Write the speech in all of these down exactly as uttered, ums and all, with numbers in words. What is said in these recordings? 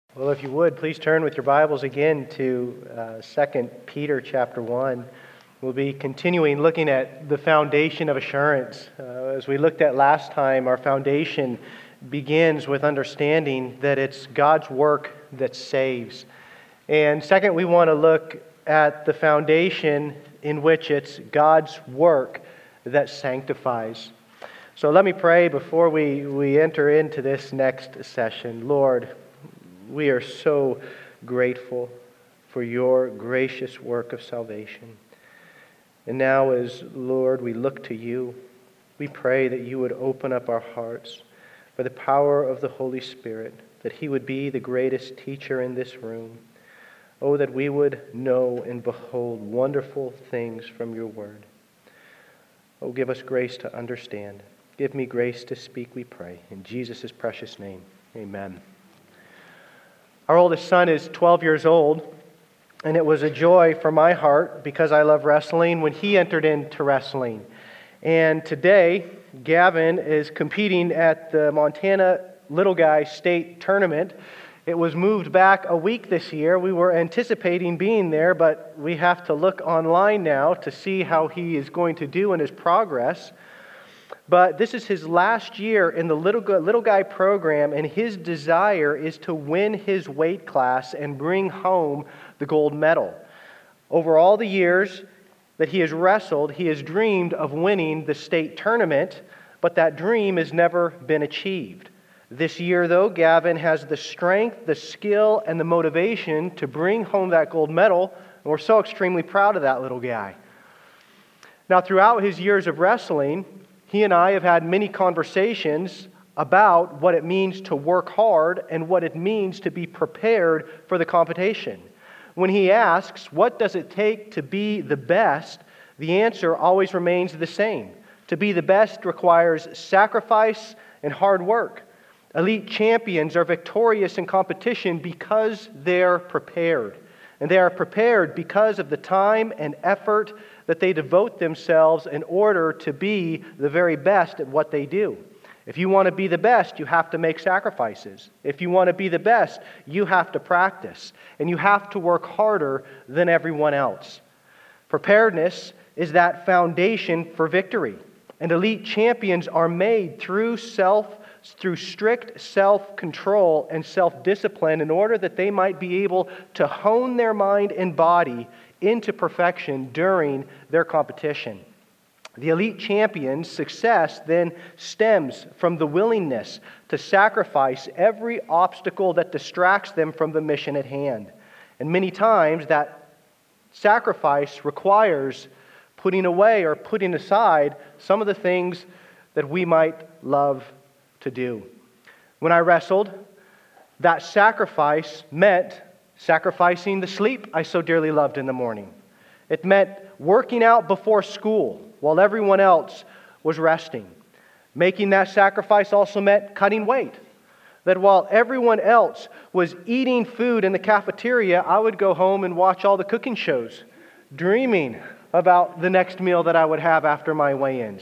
Well, if you would, please turn with your Bibles again to uh, Second Peter chapter one. We'll be continuing looking at the foundation of assurance. Uh, as we looked at last time, our foundation begins with understanding that it's God's work that saves. And second, we want to look at the foundation in which it's God's work that sanctifies. So let me pray before we, we enter into this next session. Lord, we are so grateful for your gracious work of salvation. And now as, Lord, we look to you, we pray that you would open up our hearts by the power of the Holy Spirit, that he would be the greatest teacher in this room. Oh, that we would know and behold wonderful things from your word. Oh, give us grace to understand. Give me grace to speak, we pray. In Jesus' precious name, amen. Our oldest son is twelve years old, and it was a joy for my heart, because I love wrestling, when he entered into wrestling. And today, Gavin is competing at the Montana Little Guy State Tournament. It was moved back a week this year. We were anticipating being there, but we have to look online now to see how he is going to do in his progress. But this is his last year in the Little Guy, Little Guy program, and his desire is to win his weight class and bring home the gold medal. Over all the years that he has wrestled, he has dreamed of winning the state tournament, but that dream has never been achieved. This year, though, Gavin has the strength, the skill, and the motivation to bring home that gold medal, and we're so extremely proud of that little guy. Now, throughout his years of wrestling, he and I have had many conversations about what it means to work hard and what it means to be prepared for the competition. When he asks, what does it take to be the best, the answer always remains the same. To be the best requires sacrifice and hard work. Elite champions are victorious in competition because they're prepared. And they are prepared because of the time and effort that they devote themselves in order to be the very best at what they do. If you want to be the best, you have to make sacrifices. If you want to be the best, you have to practice. And you have to work harder than everyone else. Preparedness is that foundation for victory. And elite champions are made through self through strict self-control and self-discipline in order that they might be able to hone their mind and body into perfection during their competition. The elite champion's success then stems from the willingness to sacrifice every obstacle that distracts them from the mission at hand. And many times that sacrifice requires putting away or putting aside some of the things that we might love to do. When I wrestled, that sacrifice meant sacrificing the sleep I so dearly loved in the morning. It meant working out before school while everyone else was resting. Making that sacrifice also meant cutting weight. That while everyone else was eating food in the cafeteria, I would go home and watch all the cooking shows, dreaming about the next meal that I would have after my weigh-ins.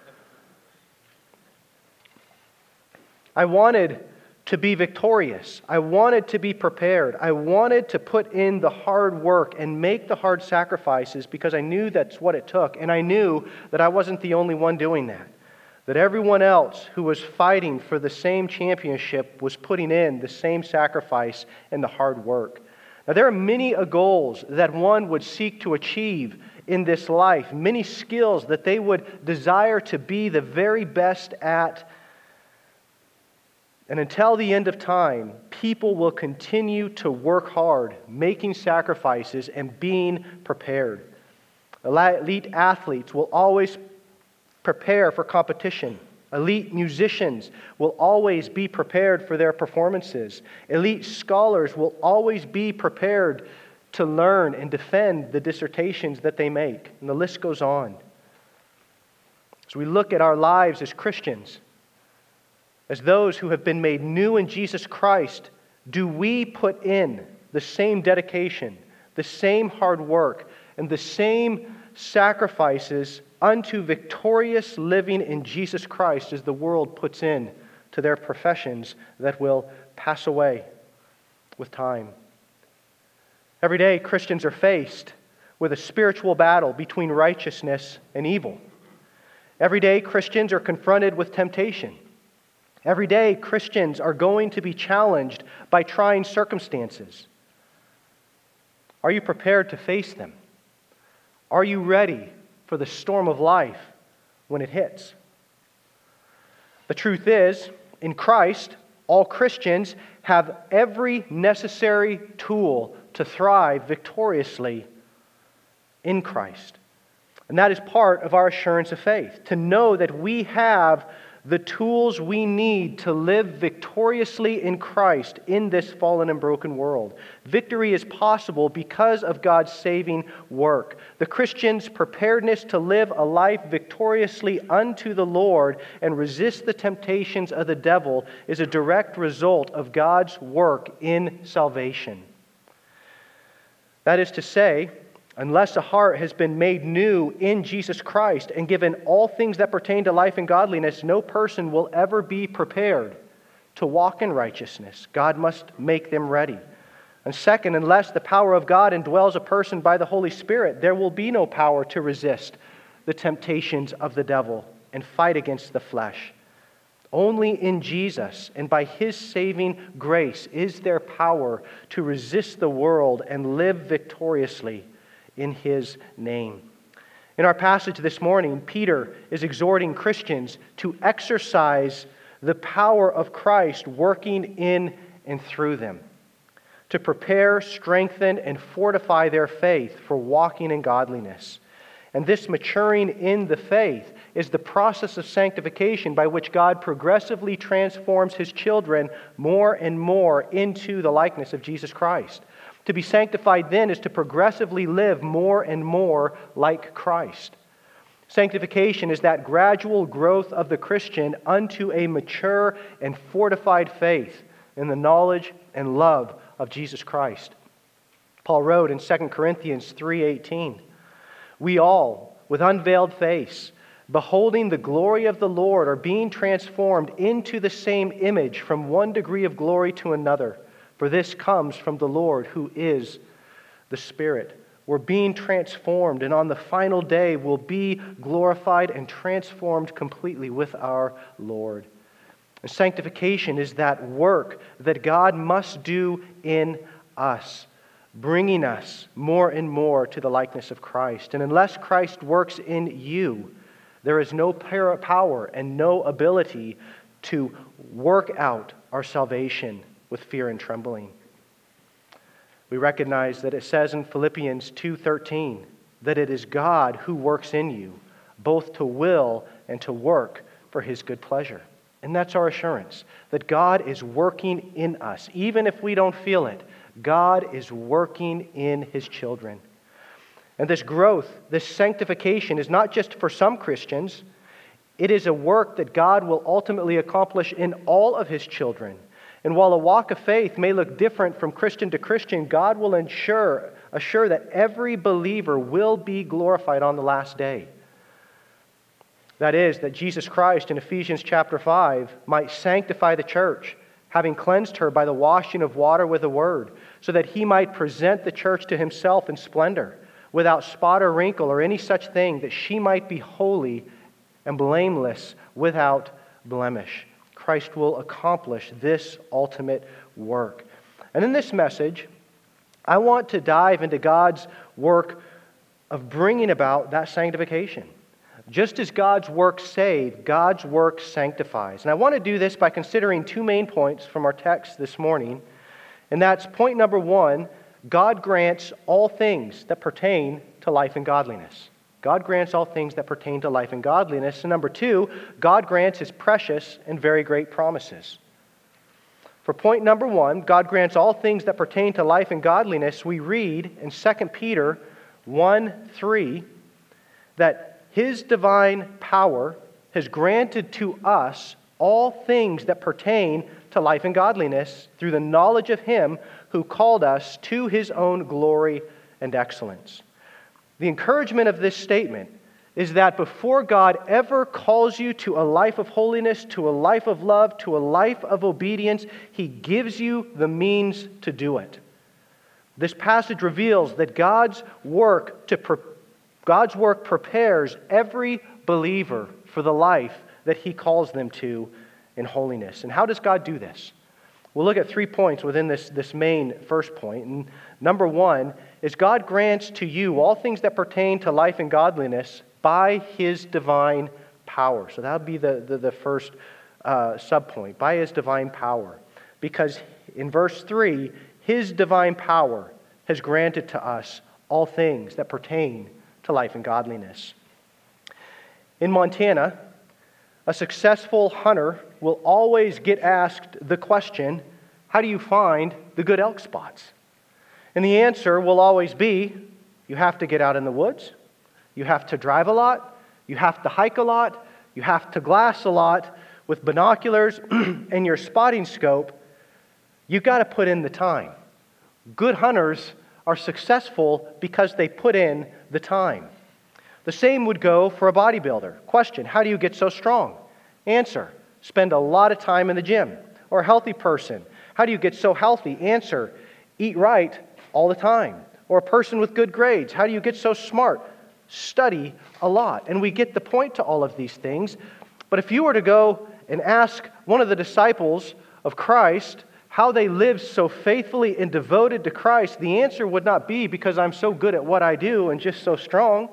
I wanted to be victorious. I wanted to be prepared. I wanted to put in the hard work and make the hard sacrifices because I knew that's what it took. And I knew that I wasn't the only one doing that. That everyone else who was fighting for the same championship was putting in the same sacrifice and the hard work. Now, there are many goals that one would seek to achieve in this life. Many skills that they would desire to be the very best at. And until the end of time, people will continue to work hard, making sacrifices and being prepared. Elite athletes will always prepare for competition. Elite musicians will always be prepared for their performances. Elite scholars will always be prepared to learn and defend the dissertations that they make. And the list goes on. As we look at our lives as Christians, as those who have been made new in Jesus Christ, do we put in the same dedication, the same hard work, and the same sacrifices unto victorious living in Jesus Christ as the world puts in to their professions that will pass away? with time. Every day, Christians are faced with a spiritual battle between righteousness and evil. Every day, Christians are confronted with temptation. Every day, Christians are going to be challenged by trying circumstances. Are you prepared to face them? Are you ready for the storm of life when it hits? The truth is, in Christ, all Christians have every necessary tool to thrive victoriously in Christ. And that is part of our assurance of faith, to know that we have the tools we need to live victoriously in Christ in this fallen and broken world. Victory is possible because of God's saving work. The Christian's preparedness to live a life victoriously unto the Lord and resist the temptations of the devil is a direct result of God's work in salvation. That is to say, unless a heart has been made new in Jesus Christ and given all things that pertain to life and godliness, no person will ever be prepared to walk in righteousness. God must make them ready. And second, unless the power of God indwells a person by the Holy Spirit, there will be no power to resist the temptations of the devil and fight against the flesh. Only in Jesus and by His saving grace is there power to resist the world and live victoriously in His name. In our passage this morning, Peter is exhorting Christians to exercise the power of Christ working in and through them, to prepare, strengthen, and fortify their faith for walking in godliness. And this maturing in the faith is the process of sanctification by which God progressively transforms His children more and more into the likeness of Jesus Christ. To be sanctified then is to progressively live more and more like Christ. Sanctification is that gradual growth of the Christian unto a mature and fortified faith in the knowledge and love of Jesus Christ. Paul wrote in Second Corinthians three eighteen, "We all, with unveiled face, beholding the glory of the Lord, are being transformed into the same image from one degree of glory to another. For this comes from the Lord, who is the Spirit." We're being transformed, and on the final day we'll be glorified and transformed completely with our Lord. And sanctification is that work that God must do in us, bringing us more and more to the likeness of Christ. And unless Christ works in you, there is no power and no ability to work out our salvation with fear and trembling. We recognize that it says in Philippians two thirteen that it is God who works in you, both to will and to work for His good pleasure. And that's our assurance, that God is working in us. Even if we don't feel it, God is working in His children. And this growth, this sanctification is not just for some Christians. It is a work that God will ultimately accomplish in all of His children. And while a walk of faith may look different from Christian to Christian, God will ensure, assure that every believer will be glorified on the last day. That is, that Jesus Christ in Ephesians chapter five might sanctify the church, having cleansed her by the washing of water with the word, so that He might present the church to Himself in splendor, without spot or wrinkle or any such thing, that she might be holy and blameless without blemish. Christ will accomplish this ultimate work. And in this message, I want to dive into God's work of bringing about that sanctification. Just as God's work saves, God's work sanctifies. And I want to do this by considering two main points from our text this morning. And that's point number one, God grants all things that pertain to life and godliness. God grants all things that pertain to life and godliness. And number two, God grants His precious and very great promises. For point number one, God grants all things that pertain to life and godliness, we read in Second Peter one three that His divine power has granted to us all things that pertain to life and godliness through the knowledge of Him who called us to His own glory and excellence. The encouragement of this statement is that before God ever calls you to a life of holiness, to a life of love, to a life of obedience, He gives you the means to do it. This passage reveals that God's work to pre- God's work prepares every believer for the life that He calls them to in holiness. And how does God do this? We'll look at three points within this, this main first point. And number one is God grants to you all things that pertain to life and godliness by His divine power. So that would be the, the, the first uh, subpoint, by His divine power. Because in verse three, His divine power has granted to us all things that pertain to life and godliness. In Montana, a successful hunter will always get asked the question, how do you find the good elk spots? And the answer will always be, you have to get out in the woods, you have to drive a lot, you have to hike a lot, you have to glass a lot with binoculars and your spotting scope. You've got to put in the time. Good hunters are successful because they put in the time. The same would go for a bodybuilder. Question, how do you get so strong? Answer, spend a lot of time in the gym. Or a healthy person, how do you get so healthy? Answer, eat right all the time. Or a person with good grades, how do you get so smart? Study a lot. And we get the point to all of these things. But if you were to go and ask one of the disciples of Christ how they lived so faithfully and devoted to Christ, the answer would not be because I'm so good at what I do and just so strong.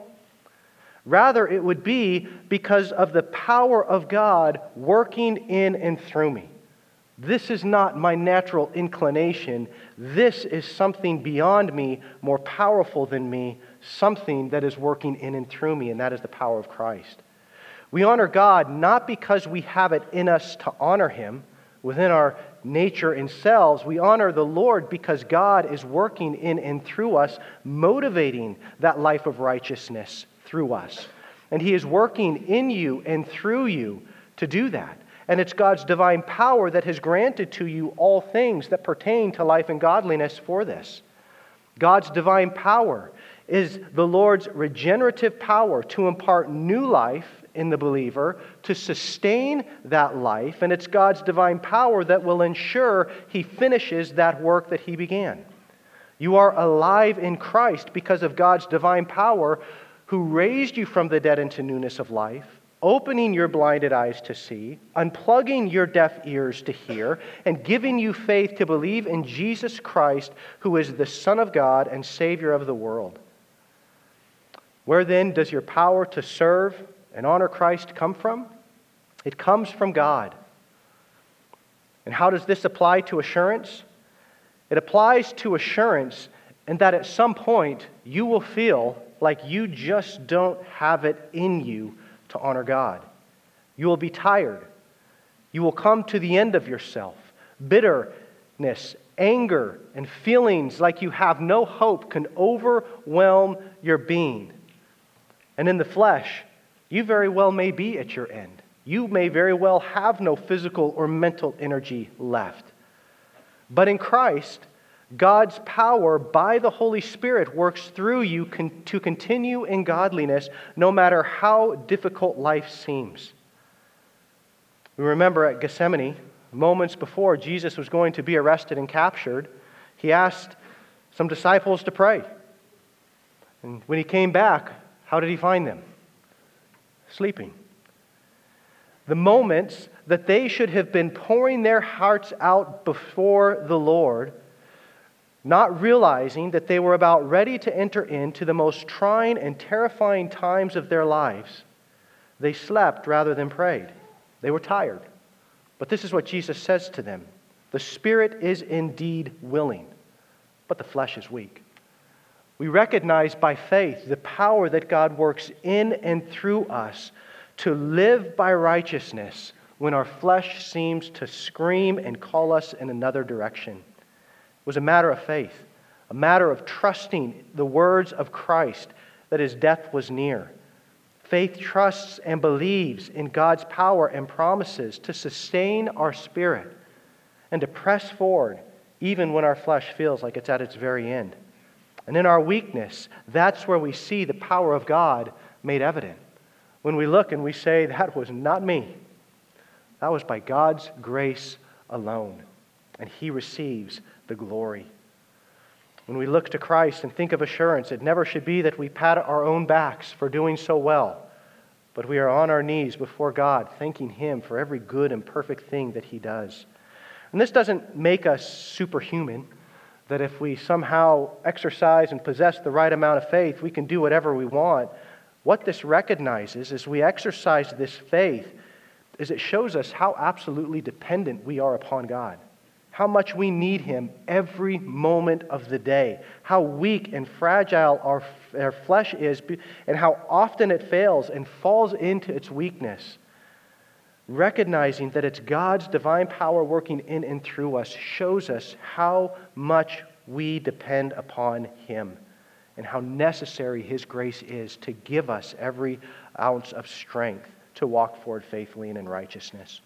Rather, it would be because of the power of God working in and through me. This is not my natural inclination. This is something beyond me, more powerful than me, something that is working in and through me, and that is the power of Christ. We honor God not because we have it in us to honor Him within our nature and selves. We honor the Lord because God is working in and through us, motivating that life of righteousness through us. And He is working in you and through you to do that. And it's God's divine power that has granted to you all things that pertain to life and godliness for this. God's divine power is the Lord's regenerative power to impart new life in the believer, to sustain that life, and it's God's divine power that will ensure He finishes that work that He began. You are alive in Christ because of God's divine power, who raised you from the dead into newness of life, opening your blinded eyes to see, unplugging your deaf ears to hear, and giving you faith to believe in Jesus Christ, who is the Son of God and Savior of the world. Where then does your power to serve and honor Christ come from? It comes from God. And how does this apply to assurance? It applies to assurance in that at some point you will feel like you just don't have it in you to honor God. You will be tired. You will come to the end of yourself. Bitterness, anger, and feelings like you have no hope can overwhelm your being. And in the flesh, you very well may be at your end. You may very well have no physical or mental energy left. But in Christ, God's power by the Holy Spirit works through you con- to continue in godliness no matter how difficult life seems. We remember at Gethsemane, moments before Jesus was going to be arrested and captured, He asked some disciples to pray. And when He came back, how did He find them? Sleeping. The moments that they should have been pouring their hearts out before the Lord, not realizing that they were about ready to enter into the most trying and terrifying times of their lives, they slept rather than prayed. They were tired. But this is what Jesus says to them. The spirit is indeed willing, but the flesh is weak. We recognize by faith the power that God works in and through us to live by righteousness when our flesh seems to scream and call us in another direction. It was a matter of faith, a matter of trusting the words of Christ that His death was near. Faith trusts and believes in God's power and promises to sustain our spirit and to press forward even when our flesh feels like it's at its very end. And in our weakness, that's where we see the power of God made evident. when we look and we say, that was not me. That was by God's grace alone. And He receives the glory. When we look to Christ and think of assurance, it never should be that we pat our own backs for doing so well, but we are on our knees before God, thanking Him for every good and perfect thing that He does. And this doesn't make us superhuman, that if we somehow exercise and possess the right amount of faith, we can do whatever we want. What this recognizes as we exercise this faith is it shows us how absolutely dependent we are upon God. How much we need Him every moment of the day. How weak and fragile our, our flesh is, and how often it fails and falls into its weakness. Recognizing that it's God's divine power working in and through us shows us how much we depend upon Him and how necessary His grace is to give us every ounce of strength to walk forward faithfully and in righteousness.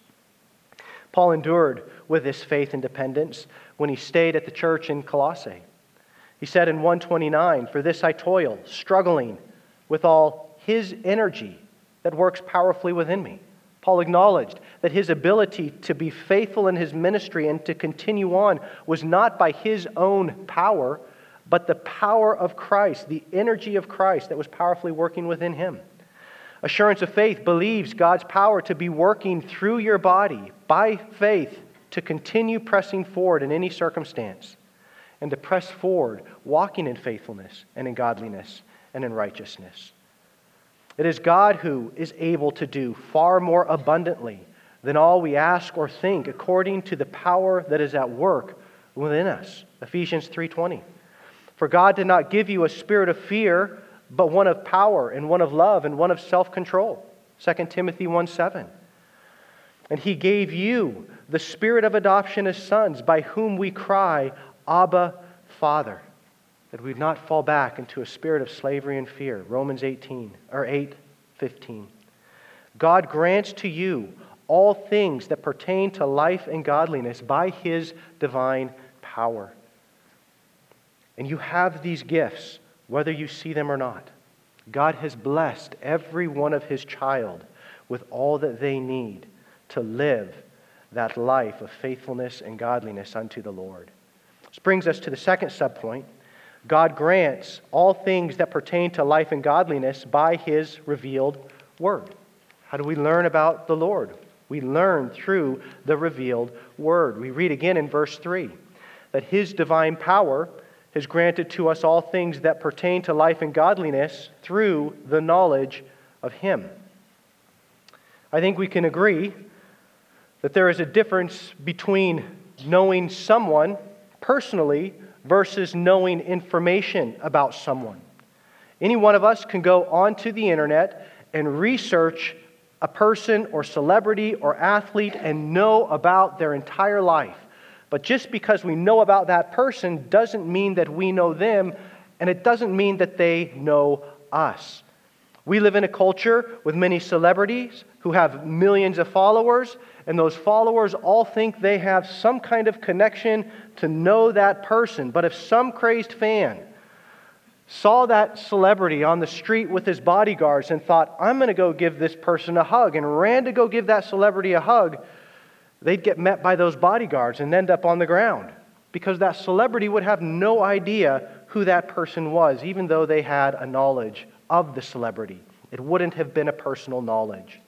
Paul endured with this faith and dependence when he stayed at the church in Colossae. He said in one twenty-nine, "For this I toil, struggling with all His energy that works powerfully within me." Paul acknowledged that his ability to be faithful in his ministry and to continue on was not by his own power, but the power of Christ, the energy of Christ that was powerfully working within him. Assurance of faith believes God's power to be working through your body by faith to continue pressing forward in any circumstance and to press forward, walking in faithfulness and in godliness and in righteousness. It is God who is able to do far more abundantly than all we ask or think according to the power that is at work within us. Ephesians three twenty. For God did not give you a spirit of fear, but one of power and one of love and one of self-control. Second Timothy one seven. And He gave you the spirit of adoption as sons, by whom we cry, Abba, Father. That we not fall back into a spirit of slavery and fear. Romans eighteen or eight fifteen. God grants to you all things that pertain to life and godliness by His divine power. And you have these gifts, whether you see them or not. God has blessed every one of His child with all that they need to live that life of faithfulness and godliness unto the Lord. This brings us to the second subpoint. God grants all things that pertain to life and godliness by His revealed Word. How do we learn about the Lord? We learn through the revealed Word. We read again in verse three that His divine power has granted to us all things that pertain to life and godliness through the knowledge of Him. I think we can agree that there is a difference between knowing someone personally versus knowing information about someone. Any one of us can go onto the internet and research a person or celebrity or athlete and know about their entire life. But just because we know about that person doesn't mean that we know them, and it doesn't mean that they know us. We live in a culture with many celebrities who have millions of followers, and those followers all think they have some kind of connection to know that person. But if some crazed fan saw that celebrity on the street with his bodyguards and thought, I'm going to go give this person a hug, and ran to go give that celebrity a hug, they'd get met by those bodyguards and end up on the ground because that celebrity would have no idea who that person was, even though they had a knowledge of the celebrity. It wouldn't have been a personal knowledge.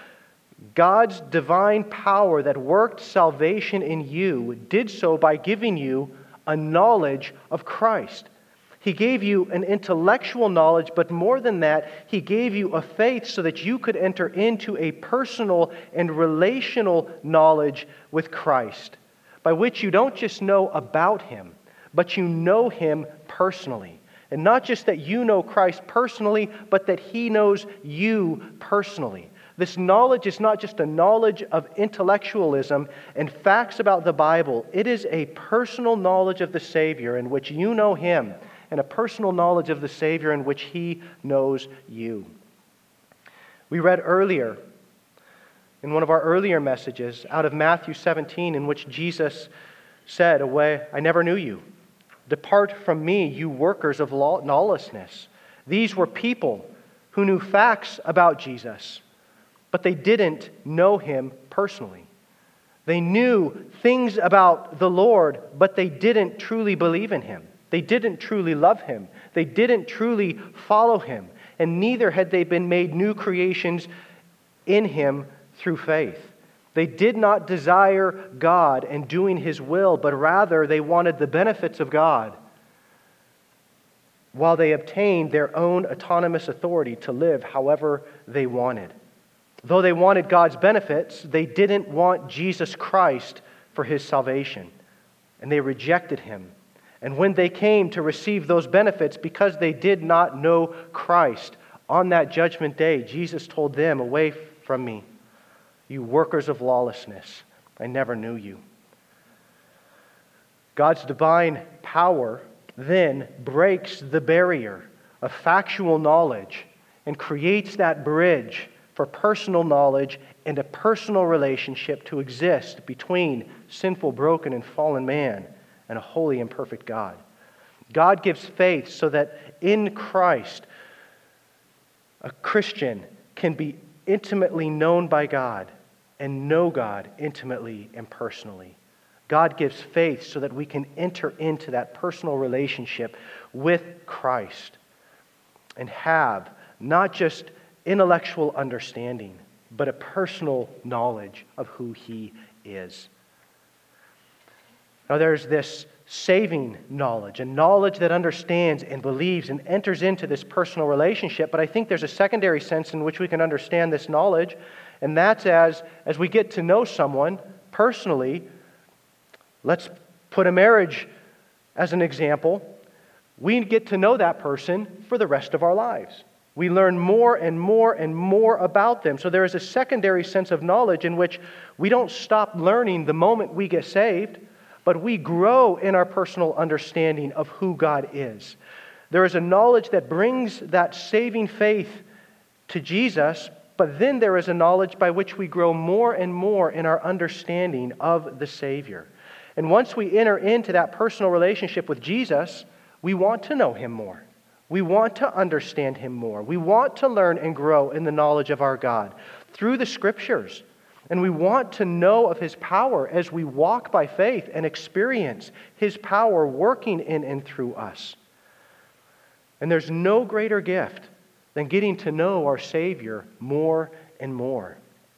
God's divine power that worked salvation in you did so by giving you a knowledge of Christ. He gave you an intellectual knowledge, but more than that, He gave you a faith so that you could enter into a personal and relational knowledge with Christ, by which you don't just know about Him, but you know Him personally. And not just that you know Christ personally, but that He knows you personally. This knowledge is not just a knowledge of intellectualism and facts about the Bible. It is a personal knowledge of the Savior in which you know Him, and a personal knowledge of the Savior in which He knows you. We read earlier, in one of our earlier messages, out of Matthew seventeen, in which Jesus said, "Away, I never knew you. Depart from me, you workers of lawlessness." These were people who knew facts about Jesus, but they didn't know him personally. They knew things about the Lord, but they didn't truly believe in him. They didn't truly love him. They didn't truly follow him. And neither had they been made new creations in him through faith. They did not desire God and doing his will, but rather they wanted the benefits of God while they obtained their own autonomous authority to live however they wanted. Though they wanted God's benefits, they didn't want Jesus Christ for his salvation, and they rejected him. And when they came to receive those benefits, because they did not know Christ, on that judgment day, Jesus told them, "Away from me, you workers of lawlessness, I never knew you." God's divine power then breaks the barrier of factual knowledge and creates that bridge for personal knowledge and a personal relationship to exist between sinful, broken, and fallen man and a holy and perfect God. God gives faith so that in Christ, a Christian can be intimately known by God and know God intimately and personally. God gives faith so that we can enter into that personal relationship with Christ and have not just intellectual understanding, but a personal knowledge of who he is. Now there's this saving knowledge, a knowledge that understands and believes and enters into this personal relationship, but I think there's a secondary sense in which we can understand this knowledge, and that's as, as we get to know someone personally. Let's put a marriage as an example. We get to know that person for the rest of our lives. We learn more and more and more about them. So there is a secondary sense of knowledge in which we don't stop learning the moment we get saved, but we grow in our personal understanding of who God is. There is a knowledge that brings that saving faith to Jesus, but then there is a knowledge by which we grow more and more in our understanding of the Savior. And once we enter into that personal relationship with Jesus, we want to know him more. We want to understand him more. We want to learn and grow in the knowledge of our God through the Scriptures. And we want to know of his power as we walk by faith and experience his power working in and through us. And there's no greater gift than getting to know our Savior more and more.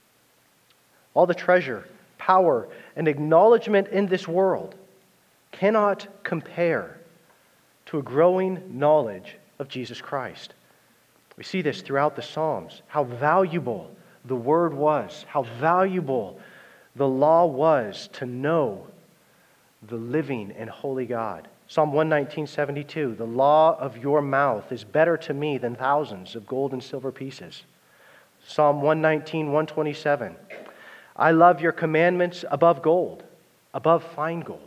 All the treasure, power, and acknowledgement in this world cannot compare to a growing knowledge of Jesus Christ. We see this throughout the Psalms, how valuable the Word was, how valuable the law was to know the living and holy God. Psalm one nineteen, seventy-two, "The law of your mouth is better to me than thousands of gold and silver pieces." Psalm one nineteen, one twenty-seven, "I love your commandments above gold, above fine gold."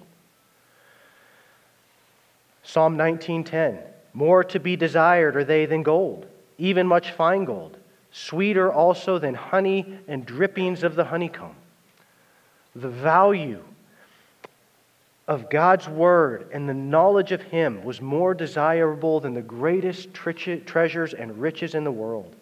Psalm nineteen ten, "More to be desired are they than gold, even much fine gold, sweeter also than honey and drippings of the honeycomb." The value of God's Word and the knowledge of him was more desirable than the greatest treasures and riches in the world.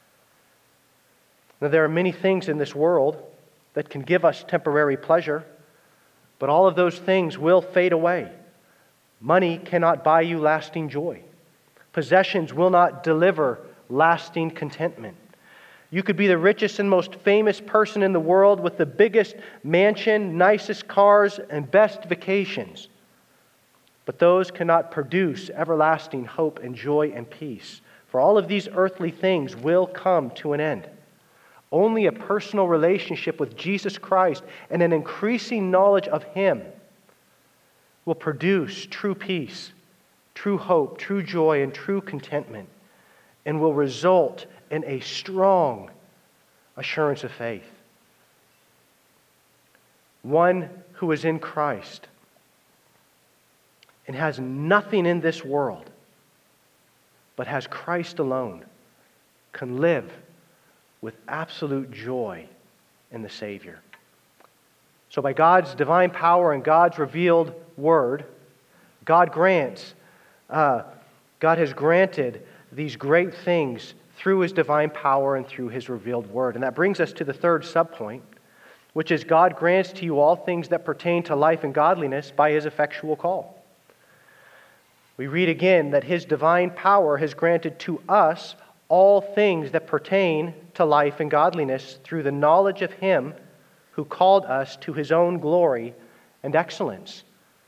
Now, there are many things in this world that can give us temporary pleasure, but all of those things will fade away. Money cannot buy you lasting joy. Possessions will not deliver lasting contentment. You could be the richest and most famous person in the world with the biggest mansion, nicest cars, and best vacations. But those cannot produce everlasting hope and joy and peace. For all of these earthly things will come to an end. Only a personal relationship with Jesus Christ and an increasing knowledge of him will produce true peace, true hope, true joy, and true contentment, and will result in a strong assurance of faith. One who is in Christ and has nothing in this world but has Christ alone can live with absolute joy in the Savior. So by God's divine power and God's revealed Word, God grants, uh, God has granted these great things through His divine power and through His revealed word. And that brings us to the third subpoint, which is God grants to you all things that pertain to life and godliness by His effectual call. We read again that His divine power has granted to us all things that pertain to life and godliness through the knowledge of Him who called us to His own glory and excellence.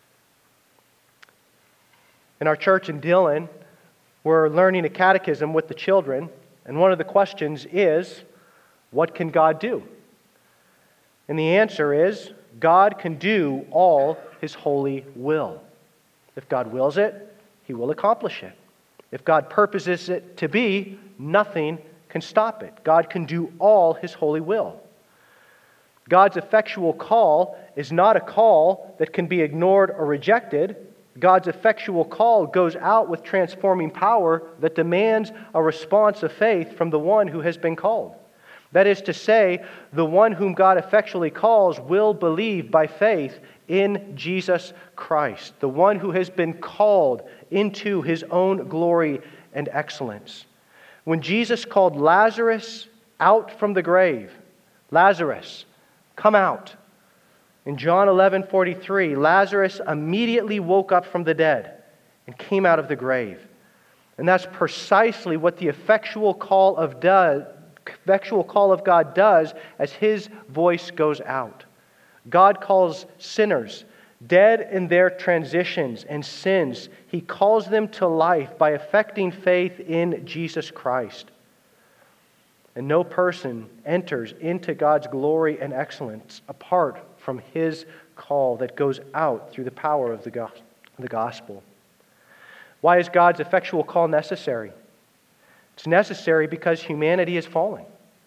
In our church in Dillon, we're learning a catechism with the children, and one of the questions is, what can God do? And the answer is, God can do all His holy will. If God wills it, He will accomplish it. If God purposes it to be, nothing can stop it. God can do all His holy will. God's effectual call is not a call that can be ignored or rejected. God's effectual call goes out with transforming power that demands a response of faith from the one who has been called. That is to say, the one whom God effectually calls will believe by faith in Jesus Christ, the one who has been called into His own glory and excellence. When Jesus called Lazarus out from the grave, Lazarus, come out. In John eleven forty-three, Lazarus immediately woke up from the dead and came out of the grave. And that's precisely what the effectual call of does, effectual call of God does as His voice goes out. God calls sinners dead in their transitions and sins. He calls them to life by effecting faith in Jesus Christ. And no person enters into God's glory and excellence apart from His call that goes out through the power of the gospel. Why is God's effectual call necessary? It's necessary because humanity is falling.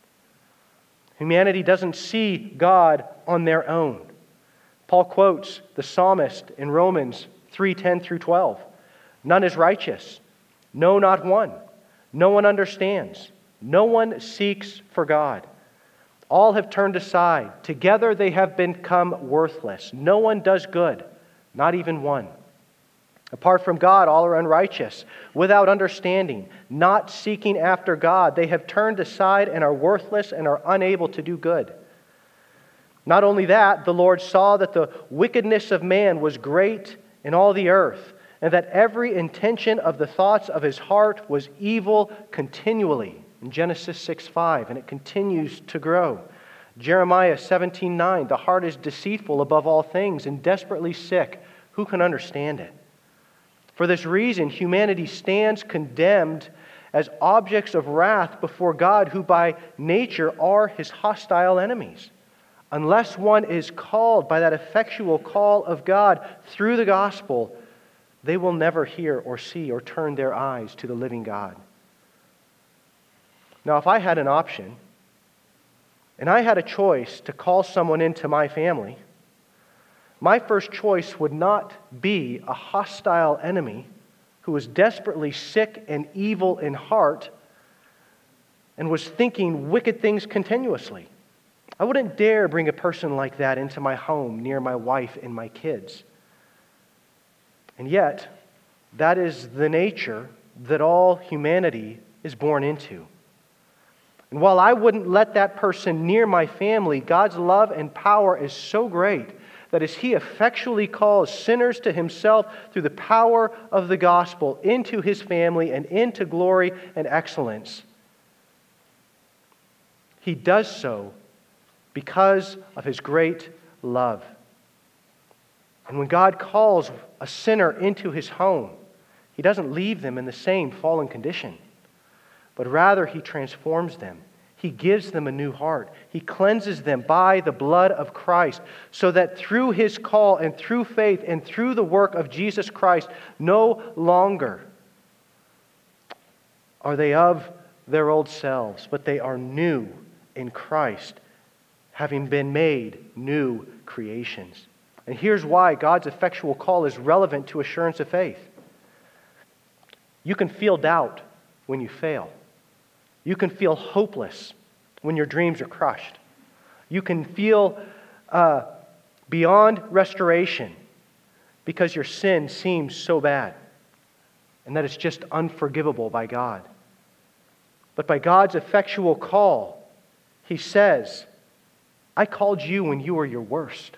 Humanity doesn't see God on their own. Paul quotes the psalmist in Romans three ten through twelve. None is righteous, no, not one. No one understands. No one seeks for God. All have turned aside. Together they have become worthless. No one does good, not even one. Apart from God, all are unrighteous, without understanding, not seeking after God. They have turned aside and are worthless and are unable to do good. Not only that, the Lord saw that the wickedness of man was great in all the earth, and that every intention of the thoughts of his heart was evil continually. In Genesis six five, and it continues to grow. Jeremiah seventeen nine, the heart is deceitful above all things and desperately sick. Who can understand it? For this reason, humanity stands condemned as objects of wrath before God, who by nature are His hostile enemies. Unless one is called by that effectual call of God through the gospel, they will never hear or see or turn their eyes to the living God. Now, if I had an option, and I had a choice to call someone into my family, my first choice would not be a hostile enemy who was desperately sick and evil in heart and was thinking wicked things continuously. I wouldn't dare bring a person like that into my home near my wife and my kids. And yet, that is the nature that all humanity is born into. And while I wouldn't let that person near my family, God's love and power is so great that as He effectually calls sinners to Himself through the power of the gospel into His family and into glory and excellence, He does so because of His great love. And when God calls a sinner into His home, He doesn't leave them in the same fallen condition, but rather He transforms them. He gives them a new heart. He cleanses them by the blood of Christ, so that through His call and through faith and through the work of Jesus Christ, no longer are they of their old selves, but they are new in Christ, having been made new creations. And here's why God's effectual call is relevant to assurance of faith. You can feel doubt when you fail. You can feel hopeless when your dreams are crushed. You can feel uh, beyond restoration because your sin seems so bad and that it's just unforgivable by God. But by God's effectual call, He says, I called you when you were your worst.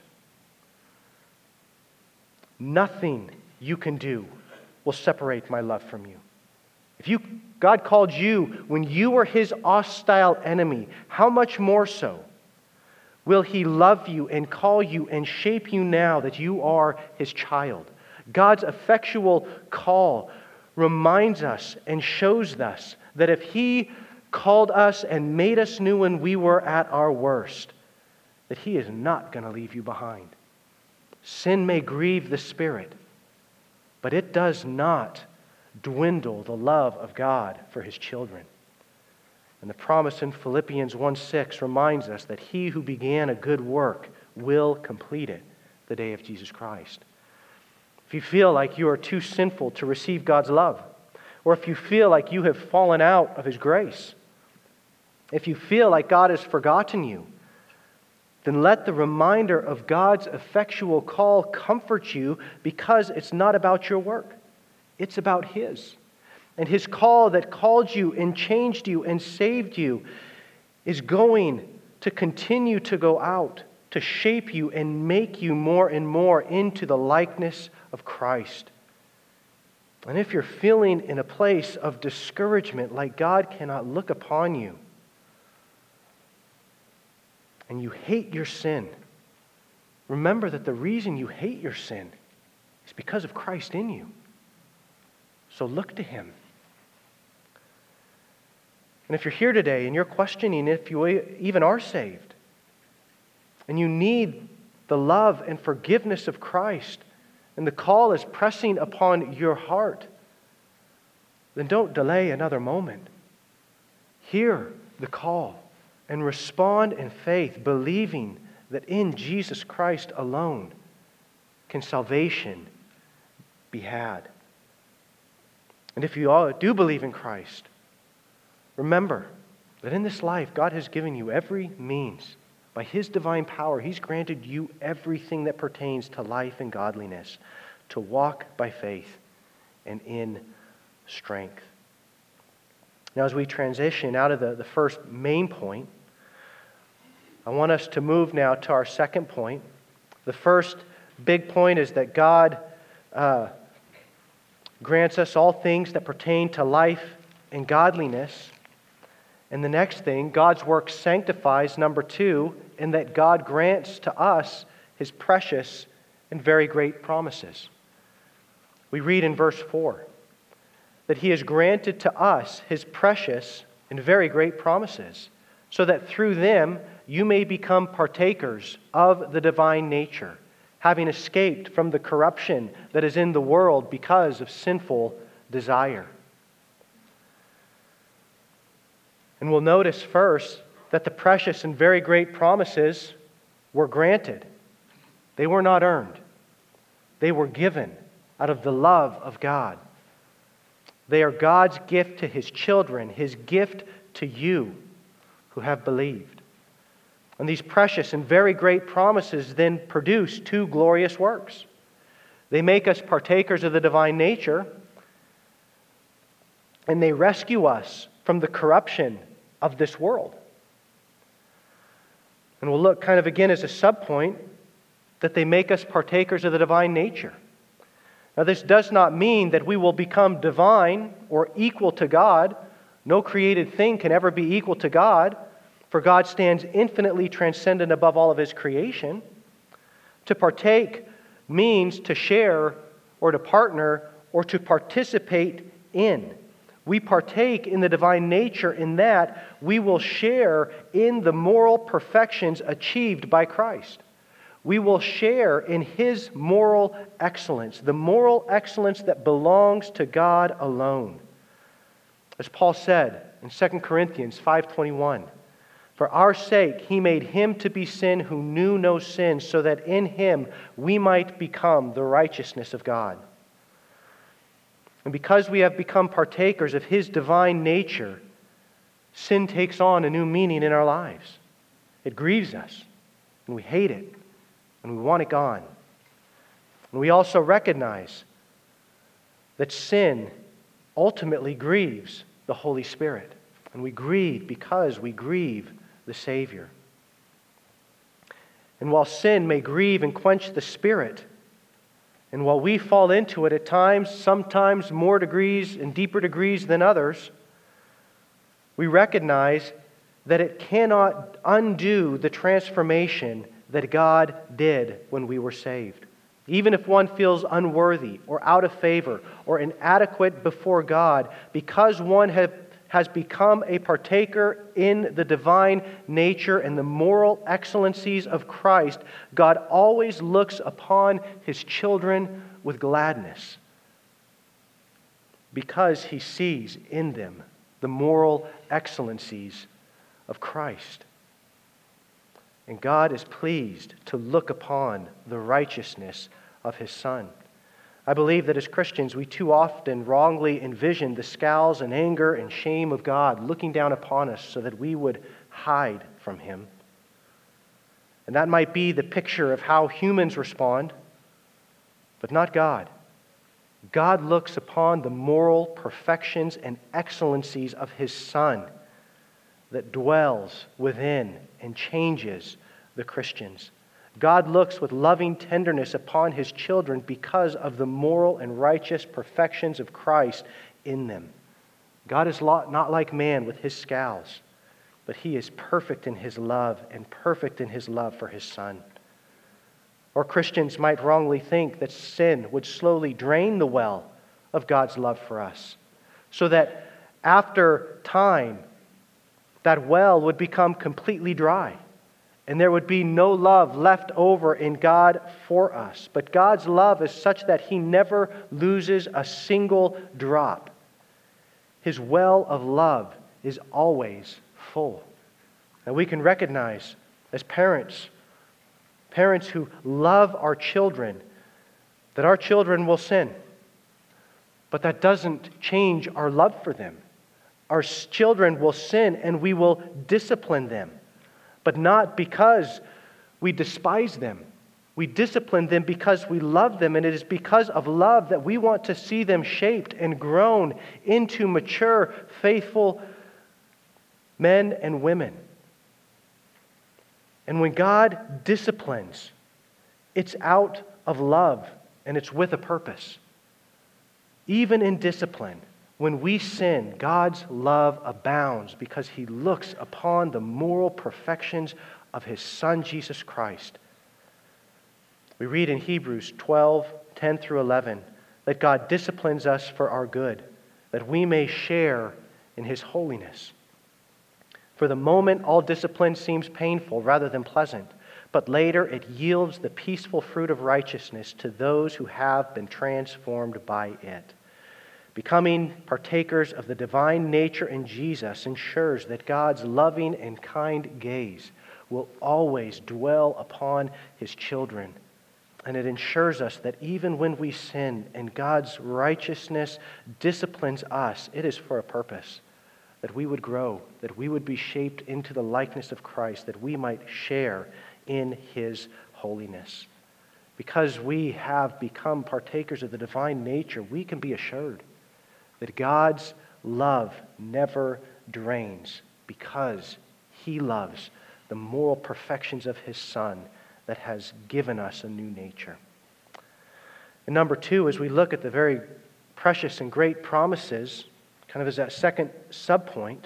Nothing you can do will separate my love from you. If you, God called you when you were His hostile enemy, how much more so will He love you and call you and shape you now that you are His child? God's effectual call reminds us and shows us that if He called us and made us new when we were at our worst, that He is not going to leave you behind. Sin may grieve the Spirit, but it does not dwindle the love of God for His children. And the promise in Philippians one six reminds us that He who began a good work will complete it the day of Jesus Christ. If you feel like you are too sinful to receive God's love, or if you feel like you have fallen out of His grace, if you feel like God has forgotten you, then let the reminder of God's effectual call comfort you, because it's not about your work. It's about His. And His call that called you and changed you and saved you is going to continue to go out to shape you and make you more and more into the likeness of Christ. And if you're feeling in a place of discouragement, like God cannot look upon you, and you hate your sin, remember that the reason you hate your sin is because of Christ in you. So look to Him. And if you're here today and you're questioning if you even are saved, and you need the love and forgiveness of Christ, and the call is pressing upon your heart, then don't delay another moment. Hear the call and respond in faith, believing that in Jesus Christ alone can salvation be had. And if you all do believe in Christ, remember that in this life God has given you every means. By His divine power, He's granted you everything that pertains to life and godliness, to walk by faith and in strength. Now, as we transition out of the, the first main point, I want us to move now to our second point. The first big point is that God uh, grants us all things that pertain to life and godliness. And the next thing, God's work sanctifies, number two, in that God grants to us His precious and very great promises. We read in verse four that He has granted to us His precious and very great promises, so that through them you may become partakers of the divine nature, having escaped from the corruption that is in the world because of sinful desire. And we'll notice first that the precious and very great promises were granted. They were not earned. They were given out of the love of God. They are God's gift to His children, His gift to you who have believed. And these precious and very great promises then produce two glorious works. They make us partakers of the divine nature, and they rescue us from the corruption of this world. And we'll look kind of again as a subpoint that they make us partakers of the divine nature. Now, this does not mean that we will become divine or equal to God. No created thing can ever be equal to God, for God stands infinitely transcendent above all of His creation. To partake means to share or to partner or to participate in. We partake in the divine nature in that we will share in the moral perfections achieved by Christ. We will share in His moral excellence, the moral excellence that belongs to God alone. As Paul said in Second Corinthians five twenty-one, for our sake He made Him to be sin who knew no sin, so that in Him we might become the righteousness of God. And because we have become partakers of His divine nature, sin takes on a new meaning in our lives. It grieves us, and we hate it, and we want it gone. And we also recognize that sin ultimately grieves the Holy Spirit. And we grieve because we grieve the Savior. And while sin may grieve and quench the Spirit, and while we fall into it at times, sometimes more degrees and deeper degrees than others, we recognize that it cannot undo the transformation that God did when we were saved. Even if one feels unworthy or out of favor or inadequate before God, because one have, has become a partaker in the divine nature and the moral excellencies of Christ, God always looks upon His children with gladness because He sees in them the moral excellencies of Christ. And God is pleased to look upon the righteousness of His Son. I believe that as Christians, we too often wrongly envision the scowls and anger and shame of God looking down upon us so that we would hide from Him. And that might be the picture of how humans respond, but not God. God looks upon the moral perfections and excellencies of His Son that dwells within and changes the Christians. God looks with loving tenderness upon His children because of the moral and righteous perfections of Christ in them. God is not like man with his scowls, but He is perfect in His love and perfect in His love for His Son. Or Christians might wrongly think that sin would slowly drain the well of God's love for us, so that after time, that well would become completely dry, and there would be no love left over in God for us. But God's love is such that He never loses a single drop. His well of love is always full. And we can recognize as parents, parents who love our children, that our children will sin. But that doesn't change our love for them. Our children will sin and we will discipline them, but not because we despise them. We discipline them because we love them, and it is because of love that we want to see them shaped and grown into mature, faithful men and women. And when God disciplines, it's out of love and it's with a purpose. Even in discipline, when we sin, God's love abounds because He looks upon the moral perfections of His Son, Jesus Christ. We read in Hebrews twelve, ten through eleven, that God disciplines us for our good, that we may share in His holiness. For the moment, all discipline seems painful rather than pleasant, but later it yields the peaceful fruit of righteousness to those who have been transformed by it. Becoming partakers of the divine nature in Jesus ensures that God's loving and kind gaze will always dwell upon His children. And it ensures us that even when we sin and God's righteousness disciplines us, it is for a purpose, that we would grow, that we would be shaped into the likeness of Christ, that we might share in His holiness. Because we have become partakers of the divine nature, we can be assured that God's love never drains because He loves the moral perfections of His Son that has given us a new nature. And number two, as we look at the very precious and great promises, kind of as that second subpoint,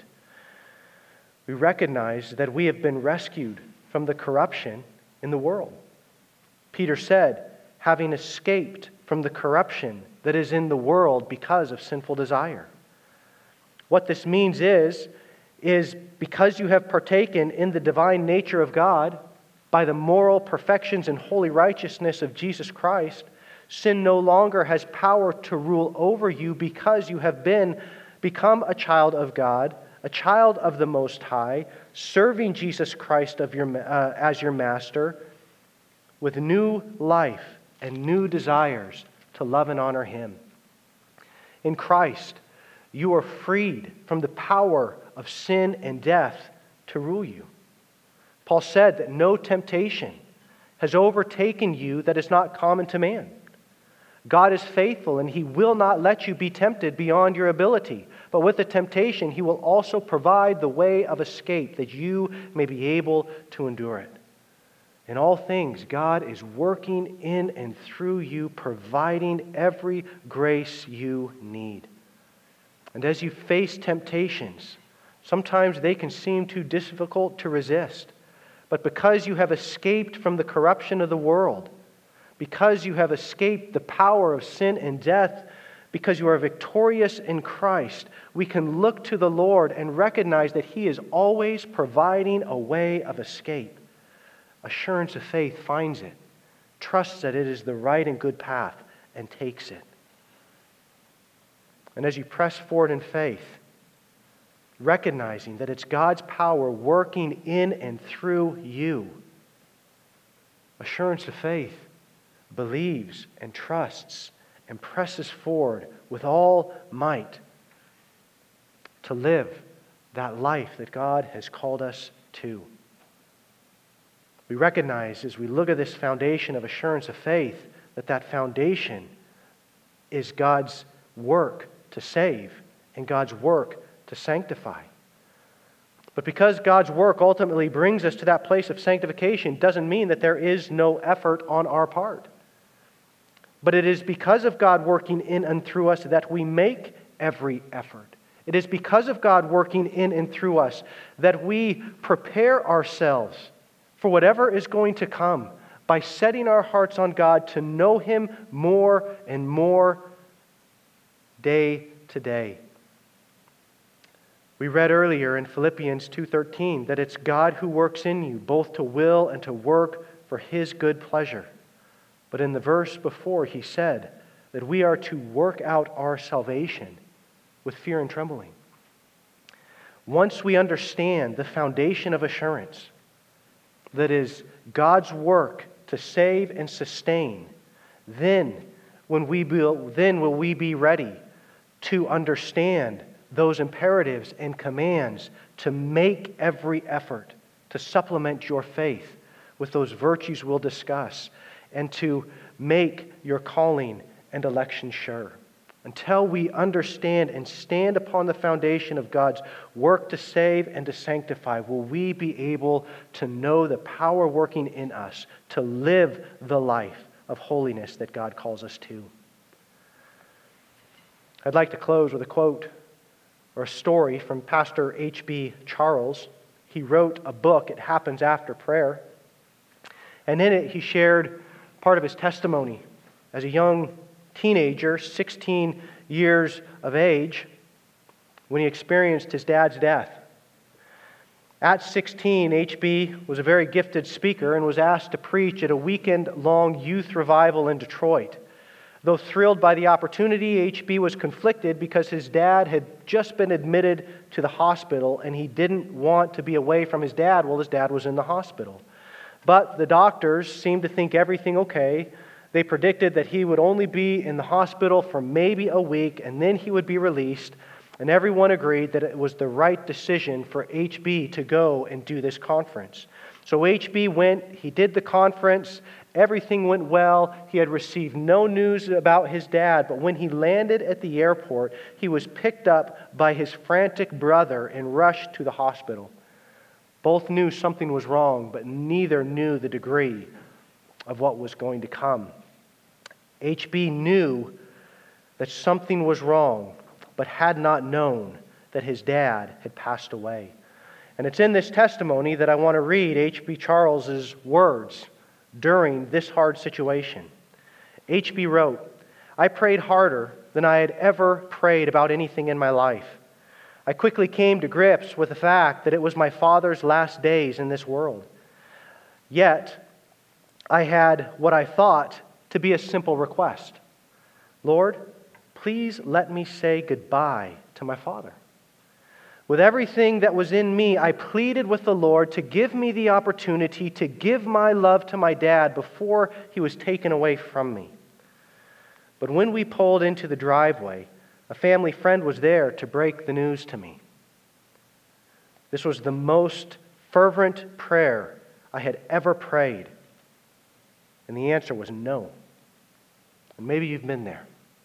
we recognize that we have been rescued from the corruption in the world. Peter said, having escaped from the corruption that is in the world because of sinful desire. What this means is, is because you have partaken in the divine nature of God by the moral perfections and holy righteousness of Jesus Christ, sin no longer has power to rule over you because you have been become a child of God, a child of the Most High, serving Jesus Christ of your, uh, as your master with new life and new desires to love and honor Him. In Christ, you are freed from the power of sin and death to rule you. Paul said that no temptation has overtaken you that is not common to man. God is faithful, and He will not let you be tempted beyond your ability. But with the temptation, He will also provide the way of escape that you may be able to endure it. In all things, God is working in and through you, providing every grace you need. And as you face temptations, sometimes they can seem too difficult to resist. But because you have escaped from the corruption of the world, because you have escaped the power of sin and death, because you are victorious in Christ, we can look to the Lord and recognize that He is always providing a way of escape. Assurance of faith finds it, trusts that it is the right and good path, and takes it. And as you press forward in faith, recognizing that it's God's power working in and through you, assurance of faith believes and trusts and presses forward with all might to live that life that God has called us to. We recognize as we look at this foundation of assurance of faith that that foundation is God's work to save and God's work to sanctify. But because God's work ultimately brings us to that place of sanctification doesn't mean that there is no effort on our part. But it is because of God working in and through us that we make every effort. It is because of God working in and through us that we prepare ourselves for whatever is going to come by setting our hearts on God to know Him more and more day to day. We read earlier in Philippians two thirteen that it's God who works in you both to will and to work for His good pleasure. But in the verse before, he said that we are to work out our salvation with fear and trembling. Once we understand the foundation of assurance, that is God's work to save and sustain, then when we be, then will we be ready to understand those imperatives and commands to make every effort to supplement your faith with those virtues we'll discuss, and to make your calling and election sure. Until we understand and stand upon the foundation of God's work to save and to sanctify, will we be able to know the power working in us to live the life of holiness that God calls us to. I'd like to close with a quote or a story from Pastor H B Charles. He wrote a book, It Happens After Prayer. And in it he shared part of his testimony as a young teenager, sixteen years of age, when he experienced his dad's death. At sixteen, H B was a very gifted speaker and was asked to preach at a weekend-long youth revival in Detroit. Though thrilled by the opportunity, H B was conflicted because his dad had just been admitted to the hospital and he didn't want to be away from his dad while his dad was in the hospital. But the doctors seemed to think everything okay. They predicted that he would only be in the hospital for maybe a week and then he would be released. And everyone agreed that it was the right decision for H B to go and do this conference. So H B went, he did the conference, everything went well. He had received no news about his dad, but when he landed at the airport, he was picked up by his frantic brother and rushed to the hospital. Both knew something was wrong, but neither knew the degree of what was going to come. H B knew that something was wrong, but had not known that his dad had passed away. And it's in this testimony that I want to read H B Charles's words during this hard situation. H B wrote, "I prayed harder than I had ever prayed about anything in my life. I quickly came to grips with the fact that it was my father's last days in this world. Yet, I had what I thought to be a simple request. Lord, please let me say goodbye to my father. With everything that was in me, I pleaded with the Lord to give me the opportunity to give my love to my dad before he was taken away from me. But when we pulled into the driveway, a family friend was there to break the news to me. This was the most fervent prayer I had ever prayed. And the answer was no. And maybe you've been there.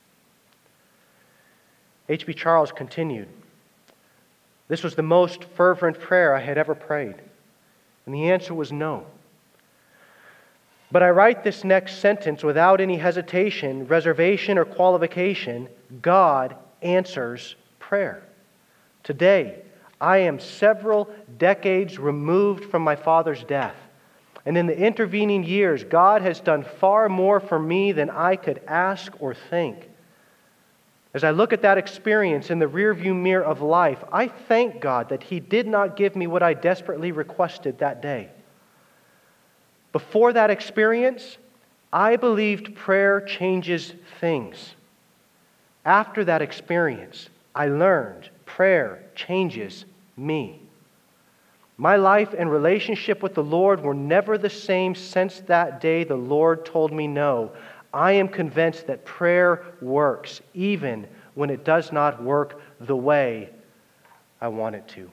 H B Charles continued, "This was the most fervent prayer I had ever prayed. And the answer was no. But I write this next sentence without any hesitation, reservation, or qualification. God answers prayer. Today, I am several decades removed from my father's death. And in the intervening years, God has done far more for me than I could ask or think. As I look at that experience in the rearview mirror of life, I thank God that He did not give me what I desperately requested that day. Before that experience, I believed prayer changes things. After that experience, I learned prayer changes me. My life and relationship with the Lord were never the same since that day the Lord told me no. I am convinced that prayer works, even when it does not work the way I want it to."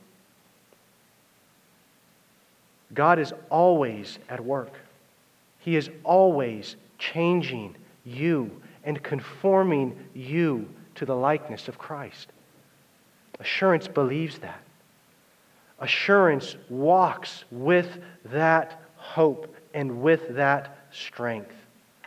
God is always at work. He is always changing you and conforming you to the likeness of Christ. Assurance believes that. Assurance walks with that hope and with that strength.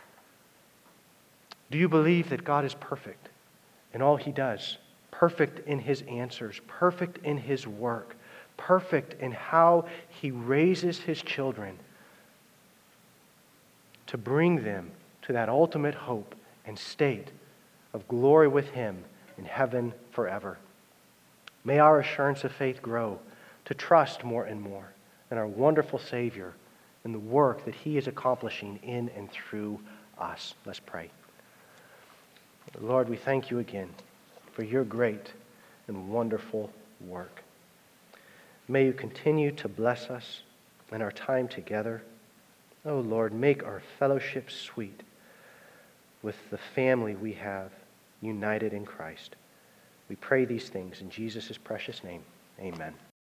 Do you believe that God is perfect in all He does? Perfect in His answers, perfect in His work, perfect in how He raises His children to bring them to that ultimate hope and state of glory with Him in heaven forever. May our assurance of faith grow to trust more and more in our wonderful Savior and the work that He is accomplishing in and through us. Let's pray. Lord, we thank You again for Your great and wonderful work. May You continue to bless us in our time together. Oh Lord, make our fellowship sweet with the family we have united in Christ. We pray these things in Jesus' precious name. Amen.